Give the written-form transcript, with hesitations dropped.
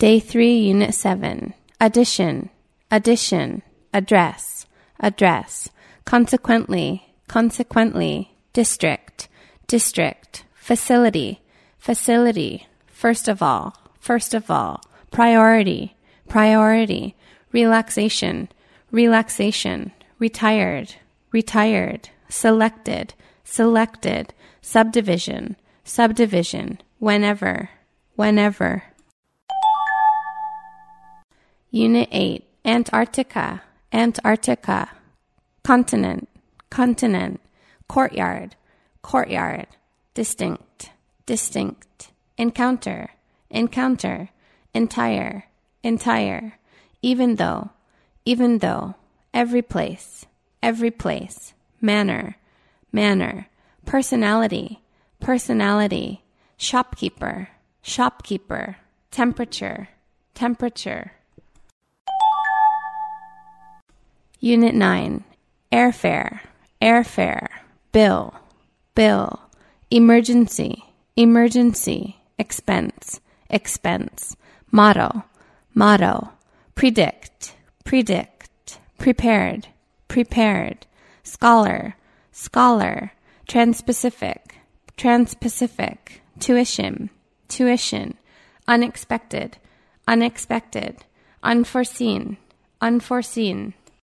Day 3, Unit 7. Addition, addition, address, address. Consequently, consequently. District, district. Facility, facility. First of all, first of all. Priority, priority. Relaxation, relaxation. Retired, retired. Selected, selected. Subdivision, subdivision. Whenever, whenever. Unit 8. Antarctica, Antarctica. Continent, continent. Courtyard, courtyard. Distinct, distinct. Encounter, encounter. Entire, entire. Even though, even though. Every place, every place. Manner, manner. Personality, personality. Shopkeeper, shopkeeper. Temperature, temperature. Unit 9. Airfare, airfare. Bill, bill. Emergency, emergency. Expense, expense. Motto, motto. Predict, predict. Prepared, prepared. Scholar, scholar. Transpacific, transpacific. Tuition, tuition. Unexpected, unexpected. Unforeseen, unforeseen.